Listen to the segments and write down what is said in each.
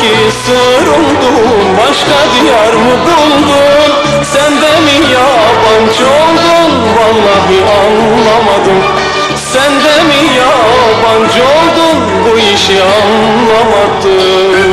ki sığırıldın, başka diyar mı buldun? Sen de mi yabancı oldun? Vallahi anlamadım. Sen de mi yabancı oldun? Bu işi anlamadım.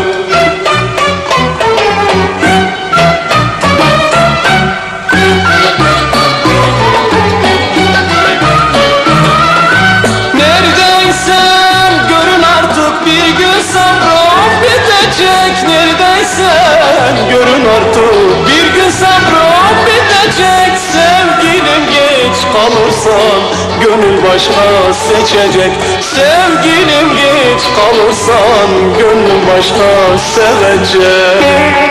Neredeysen görün artık, bir gün sabrım bitecek. Sevgilim geç kalırsan gönül başka seçecek. Sevgilim geç kalırsan gönül başka sevecek.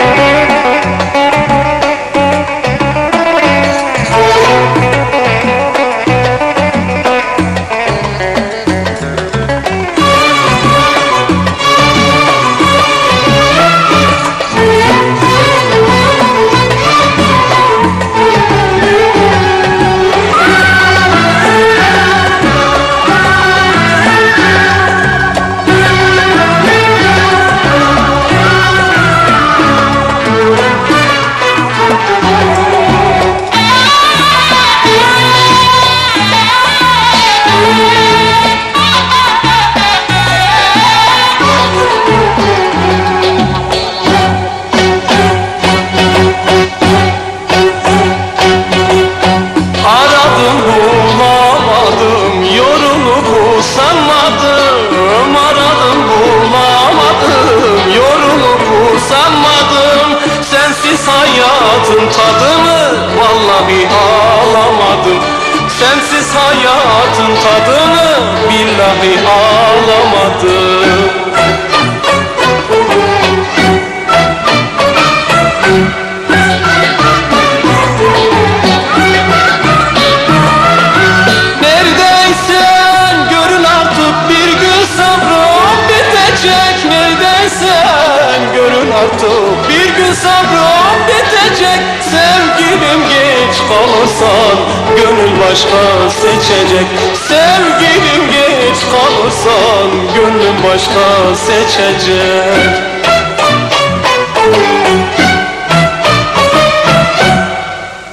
Hayatın tadını vallahi alamadım. Sensiz hayatın tadını billahi alamadım. Neredeysen görün artık, bir gün sabrım bitecek. Neredeysen görün artık, bir gün sabrım bitecek. Sevgilim geç kalırsan gönül başka seçecek. Sevgilim geç kalırsan gönül başka seçecek.